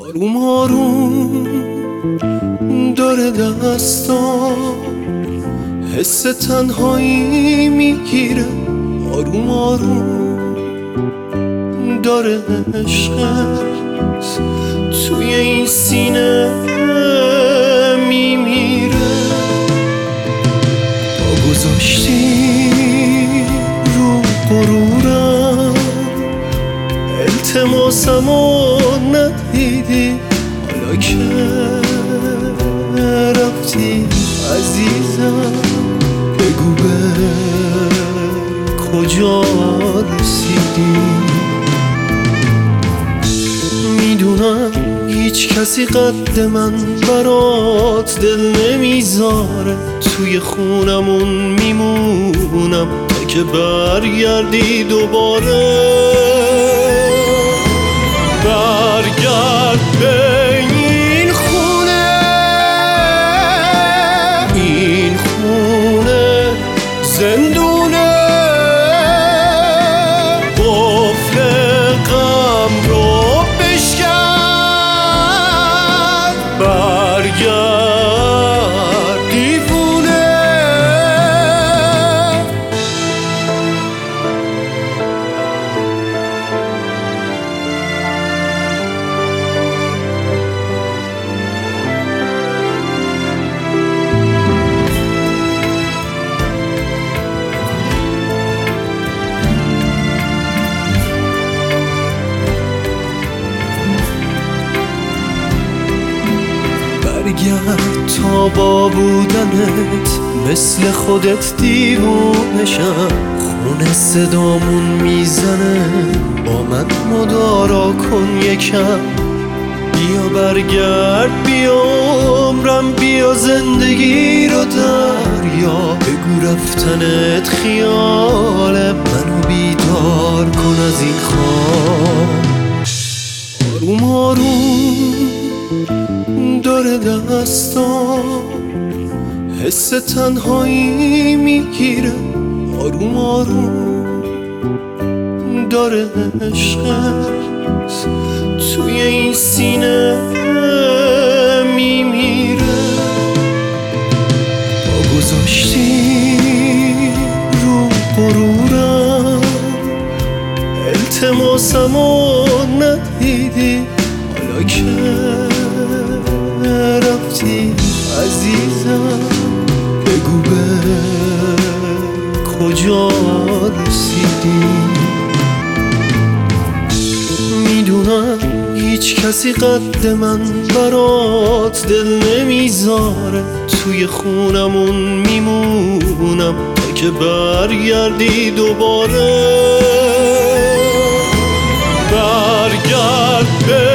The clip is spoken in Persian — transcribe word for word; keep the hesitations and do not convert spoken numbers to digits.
آروم آروم داره دستام، حس تنهایی میگیره. آروم آروم داره عشقت توی این سینه میمیره. با گذاشتی رو غرورم، التماسمو ندیدی. حالا که رفتی عزیزم، بگو به کجا رسیدی. میدونم هیچ کسی قد من برات دل نمیذاره. توی خونمون میمونم تا که برگردی دوباره. برگرد به این خونه، این خونه زندونه. قفل غم رو بشکن، برگرد دیوونه. برگرد تا با بودنت مثل خودت دیوونشم. خونه صدامون میزنه، با من مدارا کن یکم. بیا برگرد، بیا عمرم، بیا زندگی رو دریا. بگو رفتنت خیاله، منو بیدار کن از این خواب. آروم آروم داره دستام، حس تنهایی میگیره. آروم آروم داره عشقت توی این سینه میمیره. با گذاشتی رو غرورم، التماسمو ندیدی. حالا که رفتی عزیزم، بگو به کجا رسیدی. میدونم هیچ کسی قد من برات دل نمیذاره. توی خونمون میمونم تا که برگردی دوباره. برگرد به